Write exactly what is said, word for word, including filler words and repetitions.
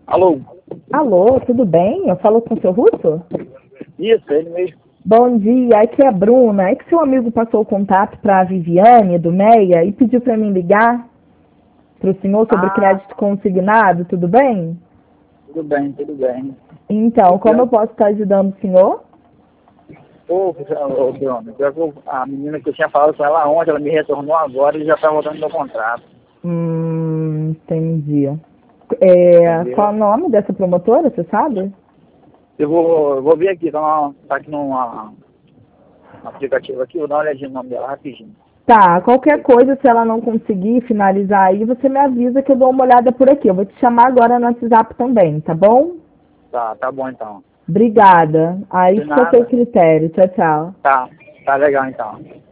Alô? Alô, tudo bem? Eu falo com o seu Russo? Isso, ele mesmo. Bom dia, aqui é a Bruna. É que seu amigo passou o contato para a Viviane, do Meia, e pediu para mim ligar para o senhor sobre Ah, crédito consignado, tudo bem? tudo bem, tudo bem. Então, como eu Pior, posso estar ajudando o senhor? pô, ô, Bruno, pior que eu- a menina que eu tinha falado com ela ontem, ela me retornou agora e já tá voltando meu contrato. Hum, entendi. É, qual Entendeu? é o nome dessa promotora, você sabe? Eu vou, eu vou ver aqui, tá, na- tá aqui num aplicativo aqui, vou dar uma olhadinha no nome dela rapidinho. Tá, qualquer coisa, se ela não conseguir finalizar aí, você me avisa que eu dou uma olhada por aqui. Eu vou te chamar agora no WhatsApp também, tá bom? Tá, tá bom então. Obrigada. Aí De fica a seu nada. critério. Tchau, tchau. Tá, tá legal então.